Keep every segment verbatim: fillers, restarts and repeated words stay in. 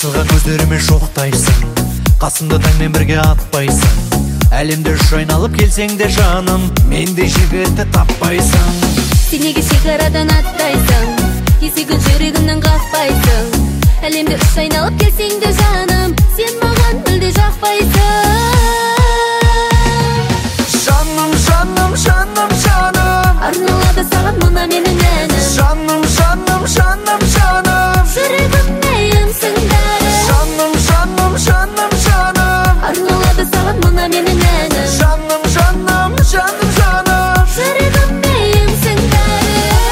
асылған көздеріме шоқтайсың, қасымда таңмен бірге атпайсың. Әлемді үш айналып келсең де жаным, мендей жігітті таппайсың. Сен неге шекарадан аттайсың, есігін жүрегімнен қақпайсың. Әлемді үш айналып келсең де жаным, сен маған мүлде жақпайсың. Жаным, жаным, жаным, жаным, арналады саған мына менің әнім. жаным, жаным, жаным, жаным, жүрегімде емсіңдәрі. жаным, жаным, жаным, жаным, арналады саған мына менің әнім. жаным, жаным, жаным, жаным, жүрегімде емсіңдәрі.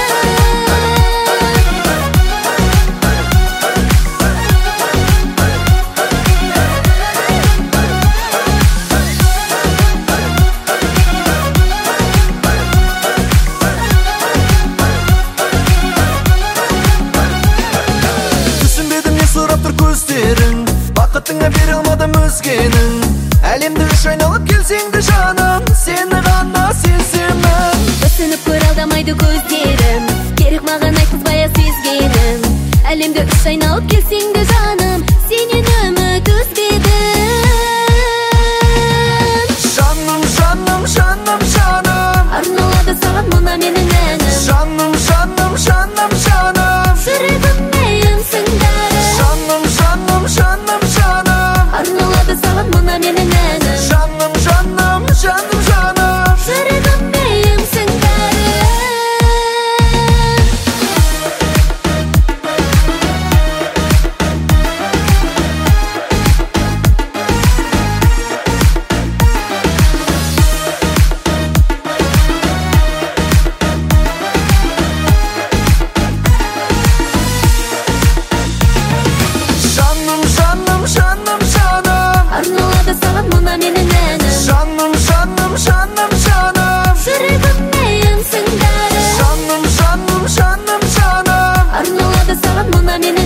сұрап тұр көздерің, бақытыңа бере алмадым өзгенің. Әлемді үш айналып келсең де жаным, сені ғана сеземін. Өсініп көр алдамайды көздерім, керек маған айтқызбай сезгенім. Әлемді үш айналып келсең де жаным, сенен үміт үзбедім. Жаным, жаным, жаным, жаным, арналады саған мына менің әнім. жаным, жаным, жаным, жаным, жүрегімде емсіңдәрі. жаным, жаным, жаным, жаным, арналады саған мына менің әнім. жаным, жаным, жаным, жаным, жүрегімде емсіңдәрі. жаным, жаным, жаным, жаным, арналады саған мына менің әнім. жаным, жаным, жаным, жаным, жүрегімде емсіңдәрі. жаным, жаным, жаным, жаным, арналады саған мына менің